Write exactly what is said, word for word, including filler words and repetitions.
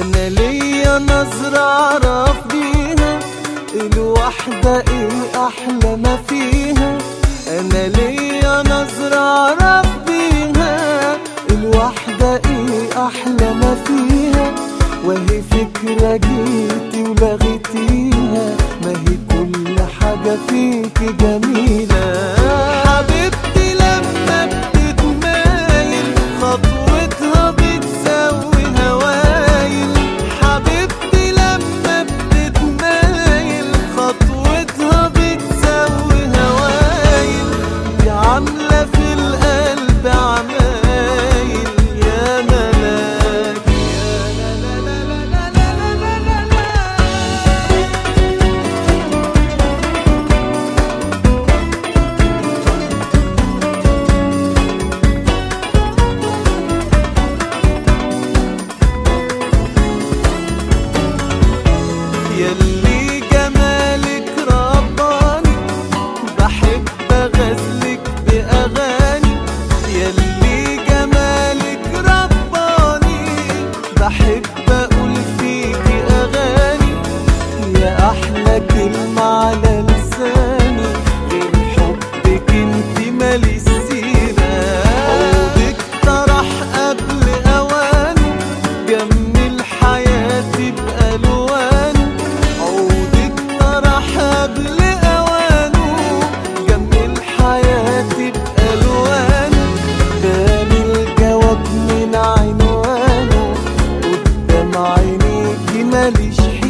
انا ليا نظرة اعرف بيها الوحدة ايه احلى ما فيها. انا ليا نظرة اعرف بيها الوحدة ايه احلى ما فيها. وهي فكرة جيتي ولغيتيها، ما هي كل حاجة فيكي جميلة. حبيبتي لما بتتمايل خطوتها بتسوي هوايل. حبيبتي لما بتتمايل خطوتها بتسوي هوايل. دي عاملة في القلب عمايل يا ملاك يا لا لا لا لا لا لا لا لا. ياللي جمالك رباني بحب اغزلك باغاني. ياللي جمالك رباني بحب اقول فيكي اغاني. يا احلى كلمة على لساني غير حبك انتي مالي السيرة. عودك طرح قبل اواني جمل حياتي بألوانه. عودك طرح قبل اوانه جمل حياتي بألوانه. اداني الجواب من عنوانه قدام عينيكي ماليش